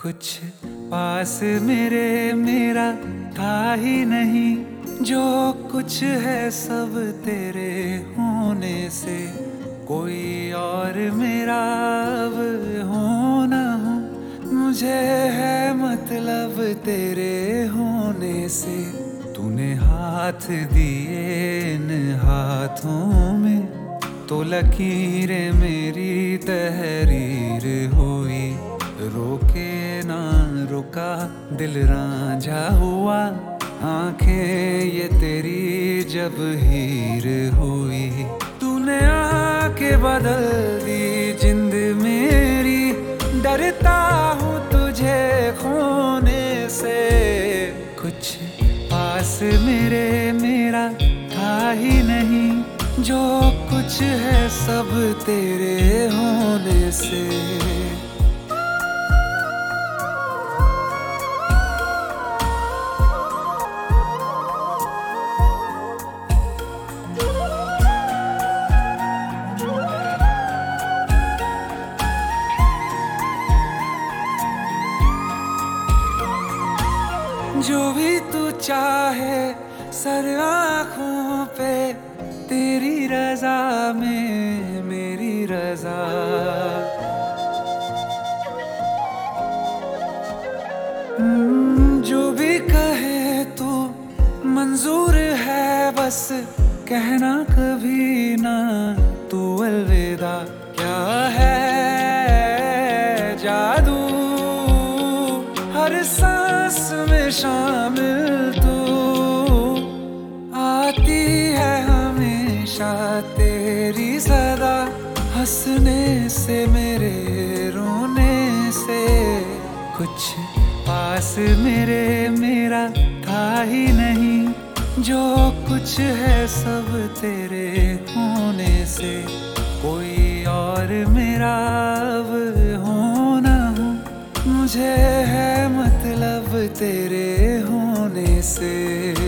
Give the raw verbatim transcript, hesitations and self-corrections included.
कुछ पास मेरे मेरा था ही नहीं, जो कुछ है सब तेरे होने से। कोई और मेरा अब हो ना हो, मुझे है मतलब तेरे होने से। तूने हाथ दिए इन हाथों में, तो लकीरें मेरी तहरीर हुई। रोके ना रुका दिल रांझा हुआ, आंखें ये तेरी जब हीर हुई। तूने आके बदल दी जिंद मेरी, डरता हूँ तुझे खोने से। कुछ पास मेरे मेरा था ही नहीं, जो कुछ है सब तेरे होने से। जो भी तू चाहे सर आँखों पे, तेरी रजा में मेरी रजा। जो भी कहे तू मंजूर है, बस कहना कभी ना तू अलविदा। क्या है जादू हर सांस में शामिल, तू आती है हमेशा तेरी सदा। हंसने से मेरे रोने से, कुछ पास मेरे मेरा था ही नहीं, जो कुछ है सब तेरे होने से। कोई और मेरा अब हो ना हो, मुझे है मतलब तेरे होने से।